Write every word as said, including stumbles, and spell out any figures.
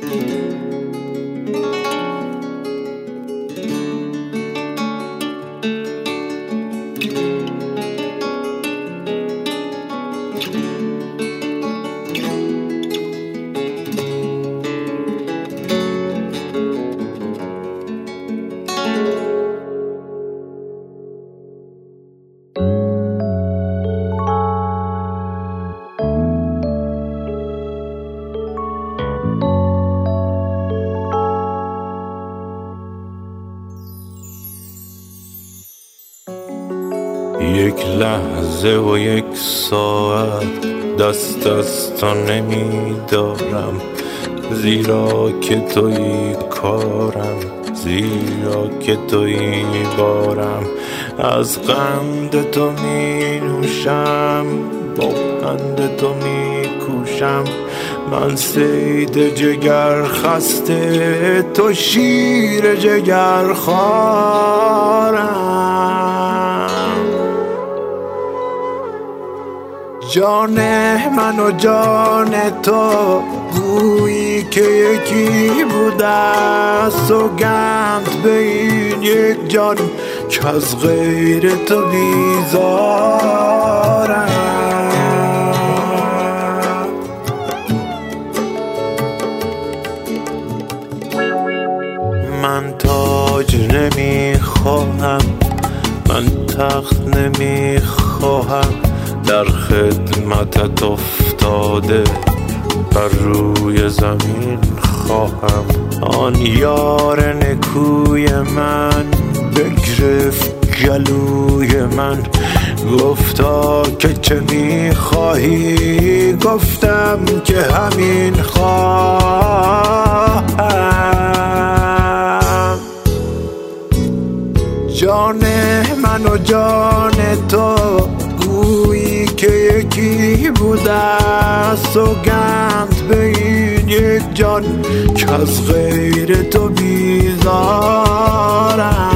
یک لحظه و یک ساعت دست از تو نمی دارم، زیرا که تویی کارم، زیرا که تویی بارم. از قند تو می نوشم، با پند تو می کوشم. من صید جگر خسته، تو شیر جگر خوارم. جان من و جان تو گویی که یکی بوده، سوگند به این یک جان که از غیر تو بیزارم. من تاج نمی خواهم، من تخت نمی خواهم، در خدمتت افتاده بر روی زمین خواهم. آن یار نکوی من بگرفت گلوی من، گفتا که چه میخواهی؟ گفتم که همین خواهم. جان من و جان تو گویی که یکی بوده، سوگند به این یک جان که از غیر تو بیزارم.